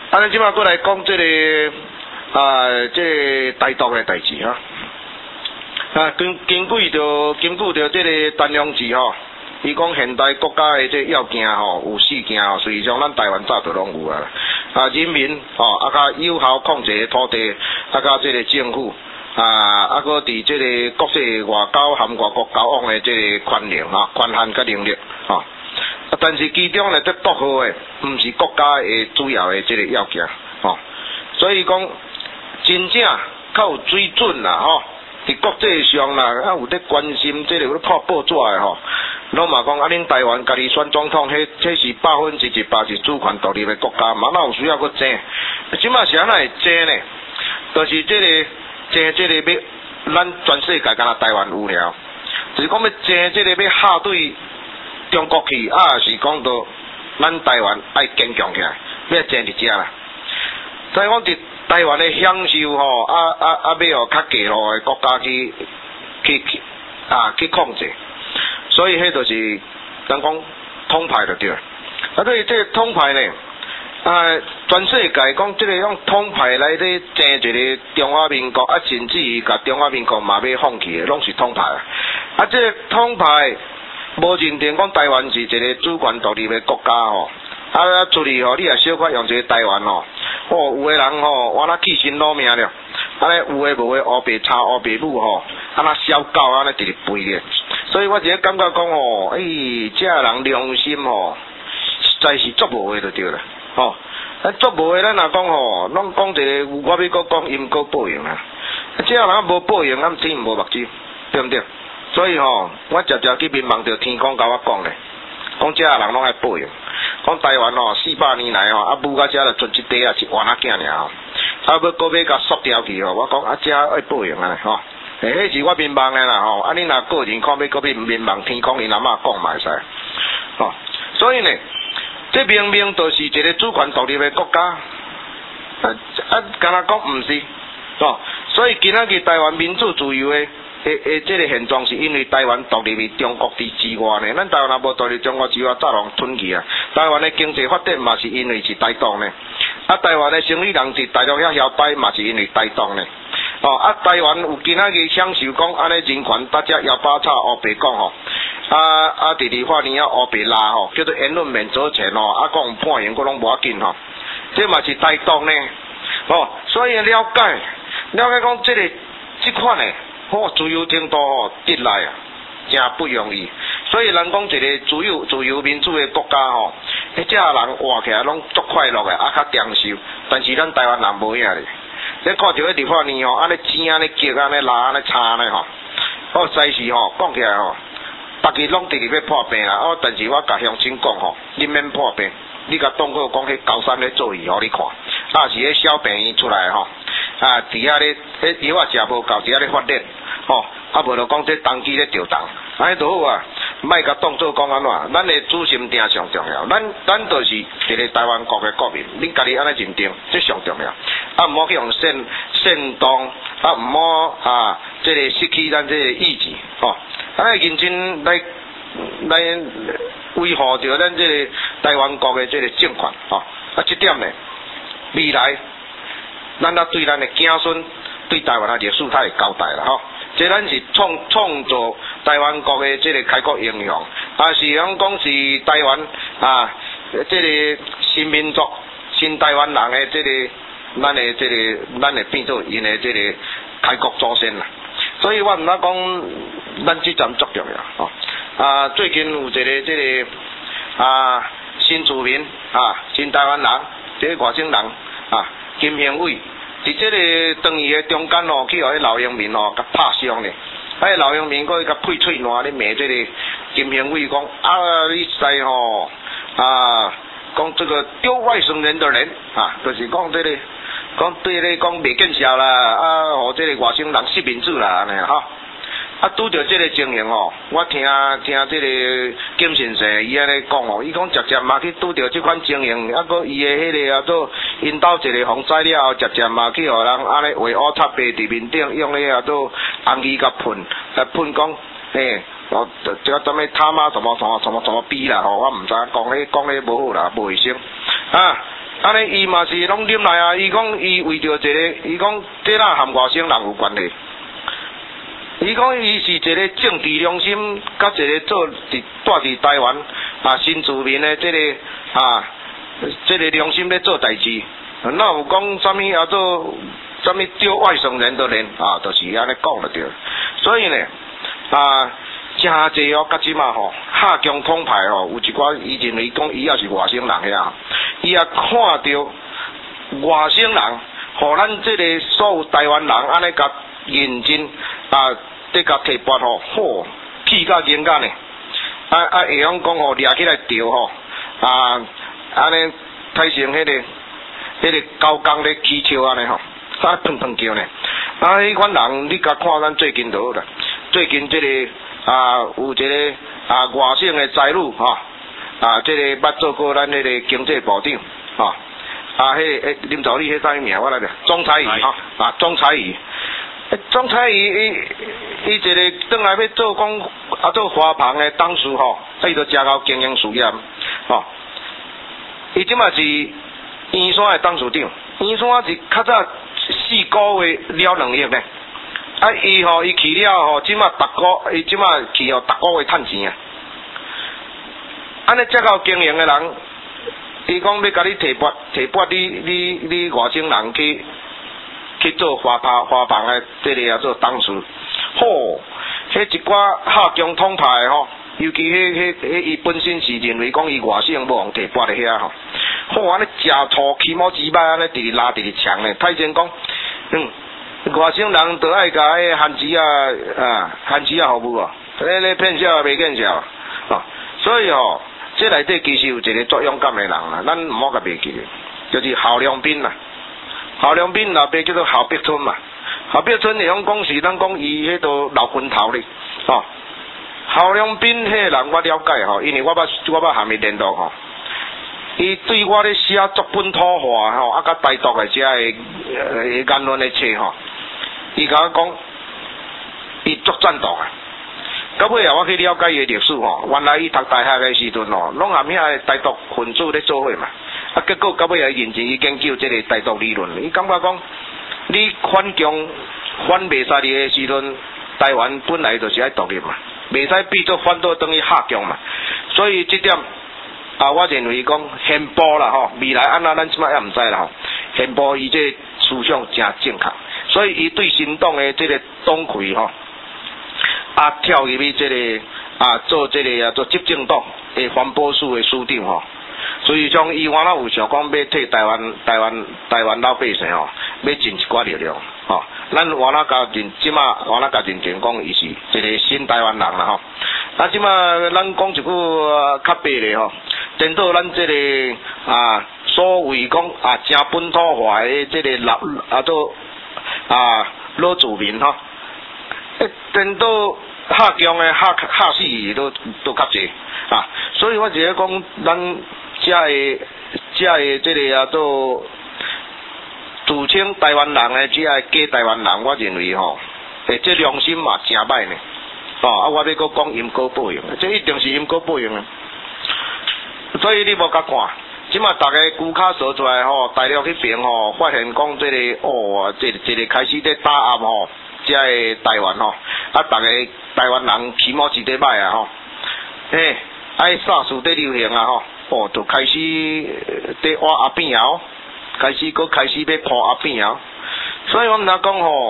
咱即马过来讲这个这个台独的代志哈。根据着这个陈良志吼，伊讲现代国家的这要件吼有4件吼，实际上咱台湾早就拢有啊。人民吼甲有效控制土地，甲这个政府搁伫这个国际外交含外国交往的这个权力权限甲能力吼。但是其中咧，这独好的，毋是国家的主要的这个要件吼。所以讲，真正较有水准啦吼。伫国际上啦，有咧关心这个有咧拍报纸的吼，拢嘛讲恁台湾家己选总统，迄是100%是主权独立的国家，嘛哪有需要搁争？即马是安那会争呢？就是这个争这个要咱全世界敢若台湾有了，就是讲要争这个要下对中国去，是讲到咱台湾爱坚强起来，要争伫遮啦。所以讲伫台湾的享受吼，要较低落的国家去控制，所以迄就是咱讲统派就对了。所以这个统派呢，全世界讲这个用统派来咧争一个中华民国，甚至于甲中华民国嘛要放弃的，拢是统派啊。这个统派无认定讲台湾是一个主权独立的国家吼，出去吼，你也小可用一个台湾吼。有的人吼，我那气身攞命了，安尼有诶无诶，黑白差黑白母吼，安那小狗安尼直直吠咧，所以我只感觉讲吼，这人良心吼，实在是足无诶就对啦，吼，足无诶，咱若讲吼，拢讲一个，我要搁讲因果报应啊，这人无报应，咱天无目睭，对毋对？所以吼，我常常去民望着天公甲我讲咧，讲这人拢爱报应。讲台湾吼400年来吼，母甲遮就存一块一娃仔囝尔吼，要搁要甲缩掉去吼，我讲遮爱报应啊吼，迄是我民望诶啦吼，你若个人看要搁要民望天公因阿嬷讲嘛会使，吼，所以呢，这明明就是一个主权独立诶国家，敢若讲毋是，吼，所以今仔日台湾民主自由诶。这个现状是因为台湾独立于中国之外呢，咱台湾若无独立中国之外，早人吞去啊。台湾的经济发展嘛是因为是台独呢，台湾的生意人伫大陆遐摇摆嘛是因为台独呢。台湾有今仔日享受讲安尼人权，大家摇摆吵黑白讲吼，伫立法院黑白拉吼，叫做言论免责权吼，讲判刑，佫拢无要紧吼，这嘛是台独呢。所以了解讲这款呢。自由程度得来啊，真不容易。所以人讲一个自由民主的国家吼，这人活起来拢足快乐的，较长寿。但是咱台湾人无影咧，你看着迄立法院吼，安尼钱安尼结安尼拉安尼差呢吼，在是吼讲起来吼，大家拢直直要破病啦。但是我甲乡亲讲吼，你免破病，你甲当个讲迄高山咧做伊互你看，是迄小病院出来吼，伫遐咧，迄药仔食无够，伫遐咧发热。无就讲这当机咧调动，安尼就好啊，莫甲当作讲安怎，咱的主心定上重要，咱就是一个台湾国的国民，恁家己安尼认定，这上重要，毋好去用煽动，毋好这个失去咱这个意志，安尼认真来维护着咱这个台湾国的这个政权，这点呢，未来咱对咱的子孙，对台湾的历史他会交代啦，这咱是创造台湾国的这个开国英雄，是讲是台湾这个新民族、新台湾人的这个咱的变做因的这个开国祖先啦。所以我毋通讲，咱这站足重要最近有一个这个新住民新台湾人，这个外省人金兴伟。伫这个长椅的中间去互迄老乡民甲拍伤咧，老乡民佫甲配喙烂咧骂这个金兴伟讲你使吼讲这个丢外省人的人就是讲这个讲对咧讲袂见效啦互这个外省人失民主啦安尼拄着这个情形我听这个金先生伊安尼讲伊讲直接嘛去拄着这款情形，佫伊的迄个做因兜一个防灾了后，直接嘛去互人安尼画乌插白伫面顶，用咧做红字甲喷讲这个什么他妈什么逼啦我毋知讲咧无好啦，无卫生安尼伊嘛是拢忍来啊，伊讲伊为着一个，伊讲这哪含外省人有关系。伊讲伊是一个政治良心，甲一个做伫住伫台湾新住民的这个这个良心咧做代志。那有讲啥物做啥物丢外省人的人就是安尼讲就对。所以呢真济甲即马下强统派有一寡伊认为讲伊也是外省人遐，伊也看到外省人，互咱这个所有台湾人安尼甲认真得甲提拔好气甲严格呢，会晓讲掠起来钓安尼太成迄个高工咧起笑安尼砰砰叫呢。迄款人你甲看咱最近就好啦，最近这个有一个外省的财女这个捌做过咱迄个经济部长迄林兆理迄啥物名我来着？钟彩仪钟彩仪。钟彩仪伊一个转来要做讲做花棚的董事伊就食到经营事业伊即马是圆山的董事长，圆山是较早4个月了2亿呢。伊去了即马伊即马去逐个月趁钱啊。安尼遮够经营的人，伊讲要甲你提拔你外省人去做花棚的这个做董事。迄一寡下强统派尤其迄伊本身是认为讲伊外省无互提拔的遐安尼食土起毛鸡摆安尼直拉直强呢。太前讲外省人都爱甲迄限制服务咧骗笑也袂见笑所以这内底其实有一个作勇敢的人啦，咱毋好甲袂记，就是郝良斌啦。郝良斌老爸叫做郝碧春嘛，郝碧春会晓讲是咱讲伊迄个老昏头咧郝良斌迄个人我了解因为我捌含伊联络伊对我咧写作本土化甲台独的遮个言论的册伊甲我讲伊作战斗到尾我去了解伊的历史原来伊读大学的时阵拢含遐台独分子咧做伙嘛结果到尾也认真去研究这个台独理论，伊感觉讲你反共反袂使你的时阵，台湾本来就是爱独立嘛，袂使变做反倒等于下强嘛，所以这点我认为讲宪报啦未来安怎咱即摆也毋知啦宪报伊这思想真正确，所以伊对新党的这个党魁跳入去这个做这个做执政党的环保署的署长所以像伊原来有想讲要替台湾老百姓要尽一寡力量咱原来甲即马原来甲认真讲伊是一个新台湾人啦即马咱讲一句较白咧颠倒咱这个所谓讲真本土化的这个做老住民颠倒下强的下死都较济所以我觉得讲咱遮个这个做自称台湾人的遮个假台湾人，我认为这良心嘛真歹呢我要搁讲因果报应，这一定是因果报应所以你无甲看，即马大家龟壳扫出来大陆迄边发现讲这个这个开始在打压遮个台湾大家台湾人起码是伫歹爱杀事在流行就开始在挖阿扁开始要破阿扁所以我们讲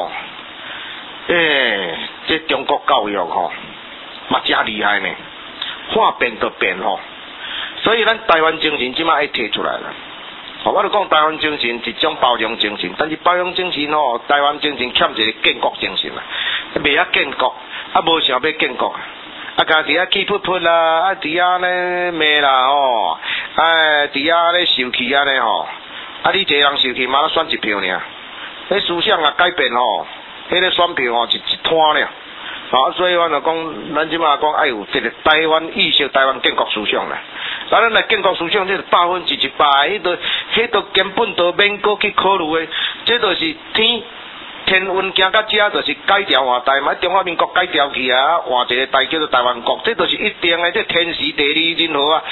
这中国教育嘛真厉害呢，话变就变所以咱台湾精神即马爱提出来了我就讲台湾精神是一种包容精神，但是包容精神台湾精神欠一个建国精神未晓建国无想要建国家己气噗噗啦伫遐咧骂啦伫遐咧受气安尼你一个人受气嘛选一票尔迄思想改变迄个选票是一摊尔所以我就讲咱即马讲爱有一个台湾意识台湾建国思想啦咱来建国思想这是100%迄都根本都免搁去考虑的，这就是天运行到遮就是改条换代嘛，中华民国改条去换一个代叫做台湾国，这就是一定的，这天时地利人和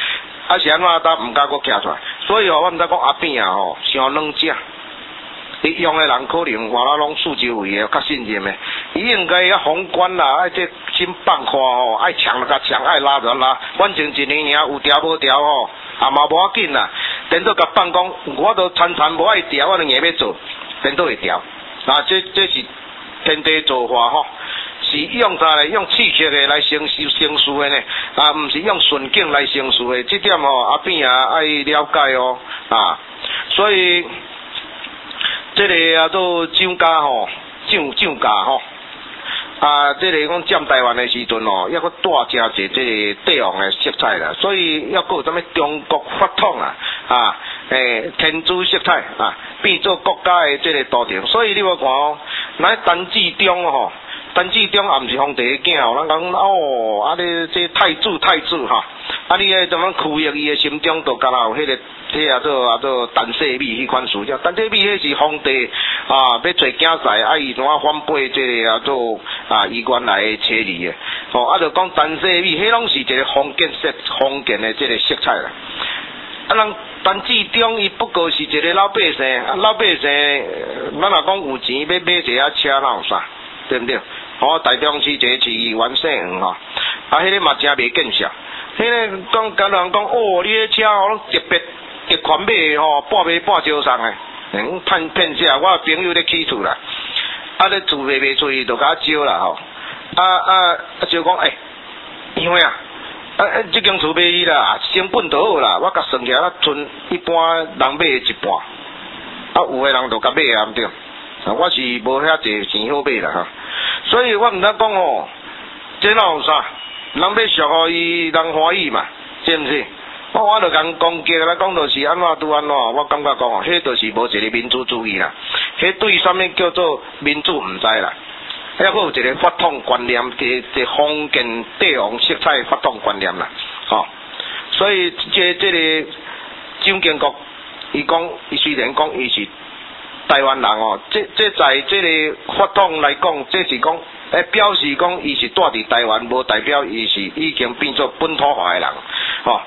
啊是安怎搭毋敢佫徛出来，所以我毋知讲阿扁啊吼，伤软只。伊用的人可能话啦拢四周围的较信任的，伊应该啊宏观啦，爱这先放开吼，爱抢就甲抢，爱拉就拉，反正一年尔有调无调吼，啊嘛无要紧啦。等到甲放讲，我都参无爱调，我就硬要做，等到会调。啊，这是天地做法吼，是用啥咧？用刺激的来成事的呢？啊，毋是用顺境来成事的。这点吼，阿扁啊爱了解哦，啊，所以。这个啊做涨价吼，涨价吼，啊，这个讲占台湾的时阵哦，要搁带真侪这个帝王的色彩啦，所以要搁有啥物中国法统啊，天主色彩啊，变做国家的这个都城，所以你要看哦，那陈志忠吼，陈志忠也毋是皇帝的囝哦，咱讲哦，啊你这太子哈，啊你迄怎么区役伊的心中都敢若有迄个。迄叫做陈世美迄款事情，陈世美迄是皇帝啊，要做竞赛，啊伊怎啊反背这个做伊原来的妻儿的，吼啊就讲陈世美，迄拢是一个封建的这个色彩啦。啊，人陈志忠伊不过是一个老百姓，老百姓咱若讲有钱要买一个车哪有啥，对不对？吼，台中市一个市议员姓黄吼，啊迄个嘛真袂见笑，迄个讲敢人讲哦，你迄车吼特别。一款买吼，半买半招送诶，骗啥？我朋友咧起厝啦，啊咧厝卖出去，就甲我招啦吼，就讲因为即间厝卖去啦，成本都好啦，我甲算起来，剩一般人买的一半，有诶人就甲买啊，毋对，我是无遐济钱好买啦哈，所以我毋通讲吼，这哪有啥？人要俗互伊，人欢喜嘛，是毋是？我就讲攻击啦，讲就是安怎拄安怎，我感觉讲迄就是无一个民主主义啦，迄对啥物叫做民主毋知啦，还佫有一个法统观念，即封建帝王色彩法统观念啦，吼，所以这个蒋经国，伊讲伊虽然讲伊是台湾人哦，这在这个法统来讲，这是讲表示讲伊是住伫台湾，无代表伊是已经变做本土化的人，吼。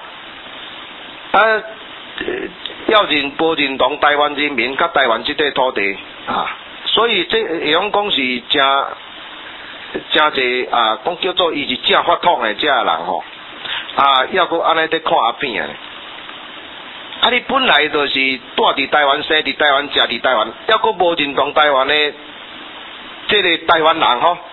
要保认同台湾人民甲台湾这块土地啊，所以这会用讲是真济啊，讲叫做伊是正法统的这人吼啊，要搁安尼在看阿扁的，啊你本来就是住伫台湾生伫台湾食伫台湾，要搁无认同台湾的这个台湾人吼，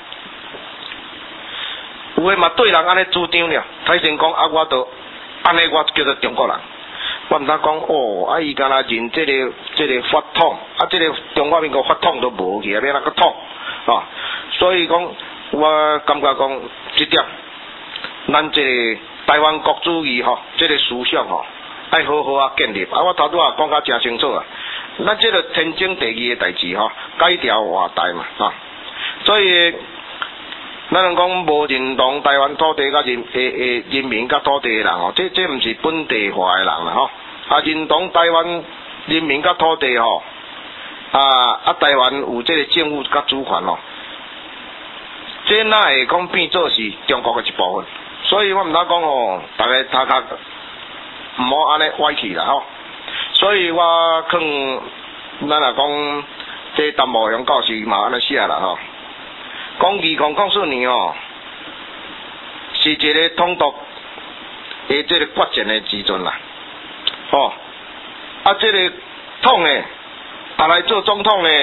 有诶嘛对人安尼主张了，台先讲啊，我都。安尼我叫做中国人，我毋通讲哦，伊敢若认这个法统，这个中华民国法统都无去，要哪个统啊？所以讲，我感觉讲这点，咱这个台湾国主义吼，这个思想吼，爱好好啊建立。我头拄也讲甲真清楚啊，咱这个天经地义的代志吼，改条换代嘛啊，所以。咱人讲无认同台湾土地甲人民甲土地的人吼，这毋是本地化的人啦吼。认同台湾人民甲土地吼，台湾有这个政府甲主权吼，这哪会讲变做是中国的一部分？所以我毋通讲吼，大家头壳毋好安尼歪去啦吼。所以我劝咱若讲这淡薄乡教授嘛安尼写啦吼。讲2004年哦，是一个统独的这个决战的时阵啦，哦，这个统的来做总统的，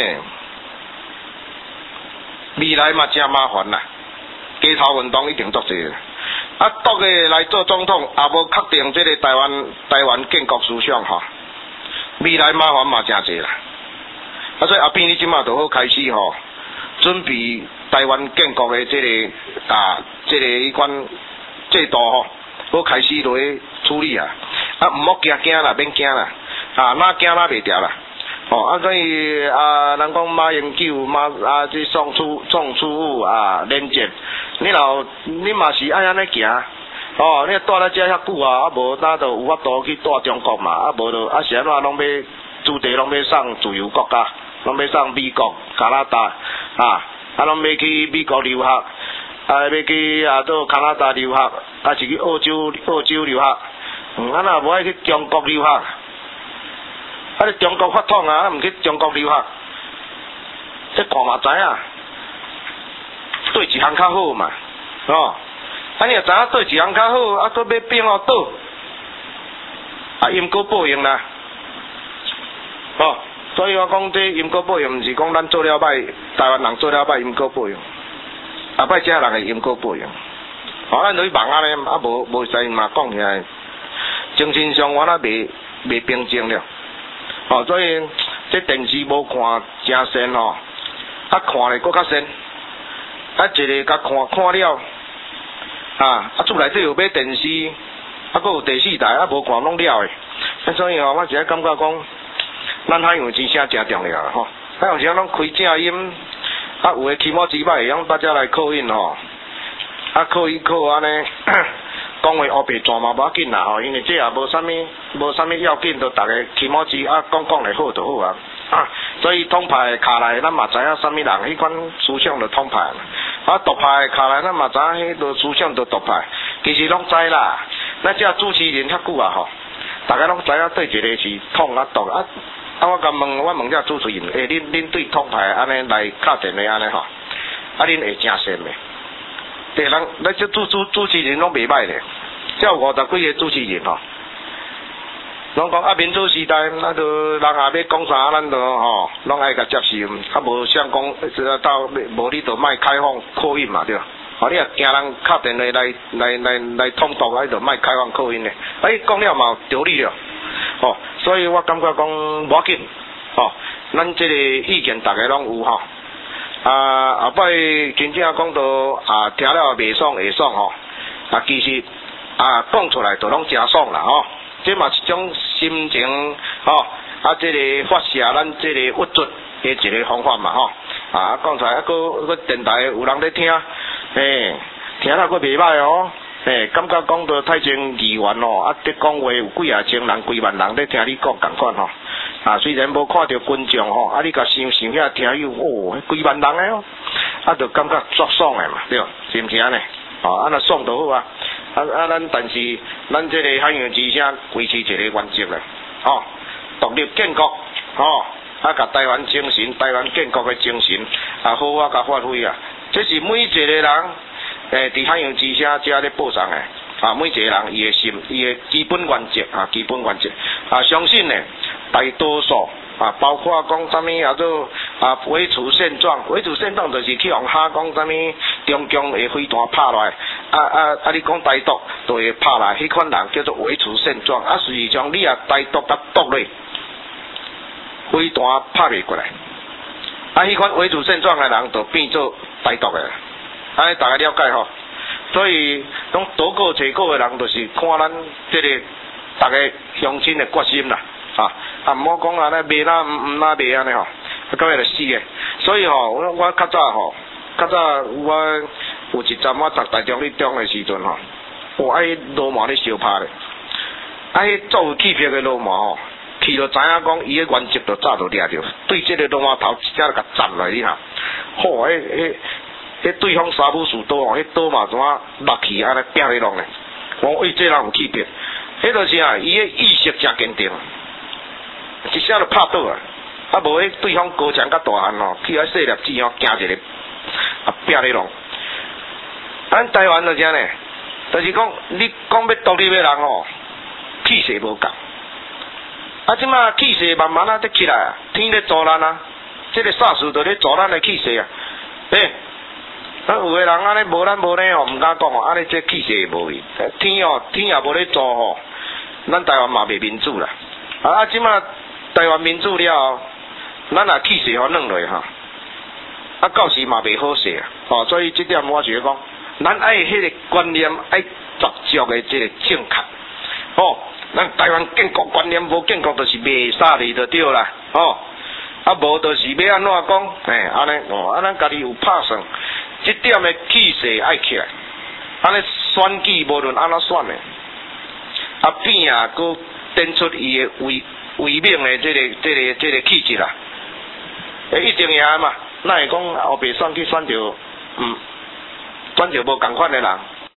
未来嘛真麻烦啦，街头运动一定做济啦，独的来做总统，也无确定这个台湾建国思想哈，未来麻烦嘛真济啦，所以阿扁你即马就好开始吼。准备台湾建国的这个迄款制度吼，好开始落去处理啊！毋好惊啦，免惊啦，哪惊哪袂掉啦！所以人讲马英九这宋楚瑜连战，你嘛是爱安尼行你住咧遮遐久无哪就有法度去住中国嘛？无就是安怎拢要主地拢要送自由国家。拢要上美国、加拿大拢要去美国留学，要去做加拿大留学，是去澳洲留学， 啊那无爱去中国留学，啊你中国发统啊，毋去中国留学，这看嘛知影，对一项较好嘛，哦，啊你若知影对一项较好，啊佫要变哦倒，啊因果报应啦，哦，所以我讲这因果报应，毋是讲咱做了歹，台湾人做了歹因果报应，啊歹遮人的因果报应，哦咱去忙安尼，啊无使嘛讲起来。精神上我那未平静了，哦，所以这电视无看真神吼，啊看咧搁较神，啊一个甲看了，啊厝内底有买电视，啊搁有第四台，啊无看拢了诶，所以吼我是感觉讲，咱海洋之声真重要吼，海洋之声拢开正音，啊有诶起码几摆会用大家来扣印吼，啊扣一扣安尼。讲话黑白转嘛无要紧啦吼，因为这也无啥物要紧，就大家起码只啊讲咧好就好啊。啊，所以统派卡来，咱嘛知影啥物人迄款思想就统派嘛。啊，独派卡来，咱嘛知影迄个思想就独派，其实拢知啦。咱这主持人遐久啊吼，大家拢知影对一个是统啊独啊。啊，我问这主持人，恁对统派安尼来敲电话安尼吼，啊恁会诚信袂？对人，咱这主持人拢袂歹咧，只有50几个主持人吼。拢讲啊，民主时代，那就人也要讲啥，咱就吼，拢爱甲接受，啊无想讲到无你就卖开放口音嘛对。哦，你若惊人敲电话来统独，你就卖开放口音咧。讲了嘛有道理了，哦，所以我感觉讲无要紧，哦，咱这个意见大家拢有吼。后摆真正讲到听了袂爽会爽吼，其实讲出来就拢真爽啦吼，这嘛是一种心情吼，这个发泄咱这个郁卒的一个方法嘛吼，讲出来个电台有人咧听，听了佫袂歹哦，感觉讲到太前议员哦，得讲话有几啊千人、几万人咧听你讲共款吼。虽然无看到群众吼，你甲想遐听友哦，几万人诶哦，就感觉足爽诶嘛，对，是毋是安尼？那爽就好啊。咱但是咱这个海洋之声维持一个原则咧，独立建国，甲台湾精神、台湾建国诶精神，好好甲发挥啊。这是每一个人伫海洋之声遮咧播送诶，每一个人伊诶基本原则基本原则相信咧。大多数包括讲啥物做维持现状，维持现状就是去用哈讲啥物中共会飞弹拍落来，你讲台独就会拍来，迄款人叫做维持现状，事实上你台独甲独咧，飞弹拍袂过来，迄款维持现状的人就变做台独的，安尼大家了解吼。所以讲多个结果的人，就是看咱这个大家乡亲的决心啦。毋好讲安尼卖啦，毋卖安尼吼，到尾就死诶。所以吼，我较早我有一站我读台中立中诶时阵吼，迄罗马咧相拍咧，迄做有气魄诶罗马吼，去就知影讲伊诶原则就早就掠着，对即个罗马头一只甲斩来你哈，迄对方三武士刀吼，迄刀嘛怎啊落去安尼拼咧弄咧，我这人有气魄，迄就是伊诶意识真坚定。一下就拍倒啊！无迄对方高墙较大汉吼，去遐细粒子吼，惊一个拼咧弄。咱台湾就这呢，就是讲你讲要独立的人吼，气势无够。即马气势慢慢得起来啊，天咧助咱啊，这个煞事就咧助咱的气势啊。咱有个人安尼无咱无咧吼，毋敢讲吼，安尼这气势无去。天也无咧助吼，咱台湾嘛袂民主啦。即马台湾民主了后，咱也气势互软落哈，到时嘛袂好势啊。所以这点我是讲，咱爱迄个观念爱十足的这个正确。咱台湾建国观念无建国，就是袂杀你就对啦。无就是要安怎讲？安尼咱家己有拍算，这点的气势爱起来。安尼选举无论安怎选的，变佫展出伊的威猛的这个气质啦，一定赢嘛？哪会讲后白选去选着无共款的人？